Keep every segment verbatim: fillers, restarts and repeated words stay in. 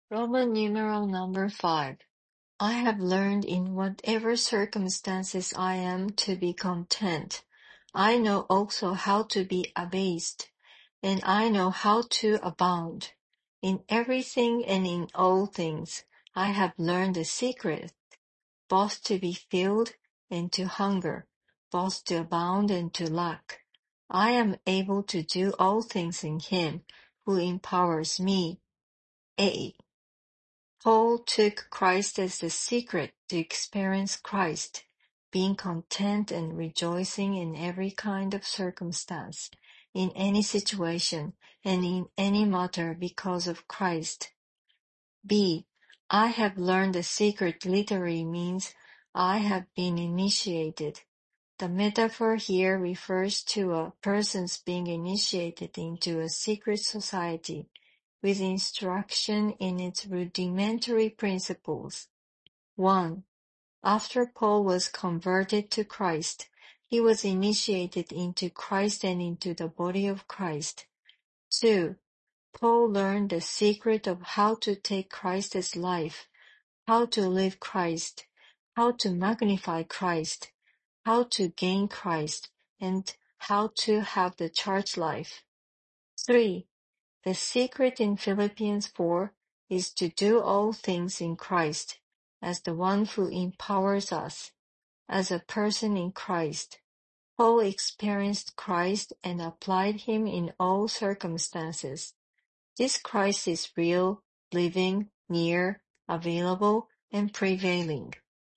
Roman numeral number five. I have learned in whatever circumstances I am to be content. I know also how to be abased, and I know how to abound. In everything and in all things, I have learned the secret, both to be filled and to hunger, both to abound and to lack. I am able to do all things in Him who empowers me. A. Paul took Christ as the secret to experience Christ, being content and rejoicing in every kind of circumstance, in any situation, and in any matter because of Christ. B. I have learned the secret literally means I have been initiated. The metaphor here refers to a person's being initiated into a secret society, with instruction in its rudimentary principles. one. After Paul was converted to Christ, he was initiated into Christ and into the body of Christ. two. Paul learned the secret of how to take Christ's life, how to live Christ, how to magnify Christ, how to gain Christ, and how to have the church life. three. The secret in Philippians four is to do all things in Christ, as the one who empowers us. As a person in Christ, Paul experienced Christ and applied him in all circumstances. This Christ is real, living, near, available, and prevailing.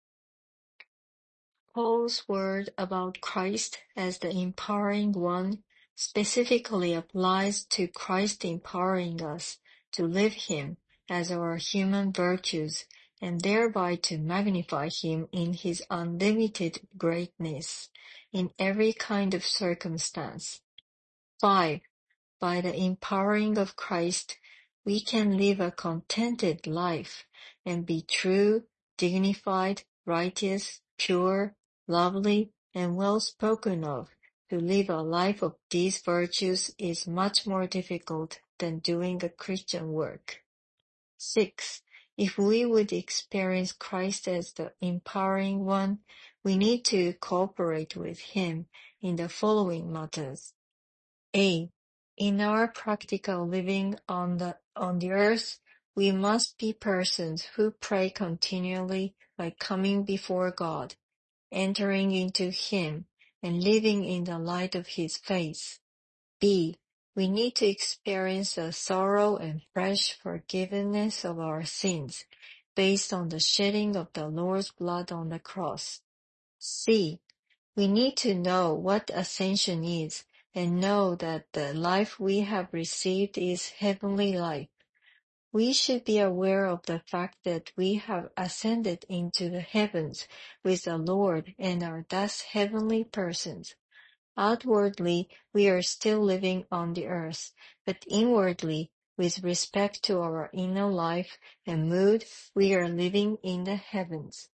Paul's word about Christ as the empowering one specifically applies to Christ empowering us to live Him as our human virtues and thereby to magnify Him in His unlimited greatness in every kind of circumstance. five. By the empowering of Christ, we can live a contented life and be true, dignified, righteous, pure, lovely, and well spoken of. To live a life of these virtues is much more difficult than doing the Christian work. six. If we would experience Christ as the empowering one, we need to cooperate with Him in the following matters. A. In our practical living on the, on the earth, we must be persons who pray continually by coming before God, entering into Him, and living in the light of His face. B. We need to experience a thorough and fresh forgiveness of our sins, based on the shedding of the Lord's blood on the cross. C. We need to know what ascension is, and know that the life we have received is heavenly life. We should be aware of the fact that we have ascended into the heavens with the Lord and are thus heavenly persons. Outwardly, we are still living on the earth, but inwardly, with respect to our inner life and mood, we are living in the heavens.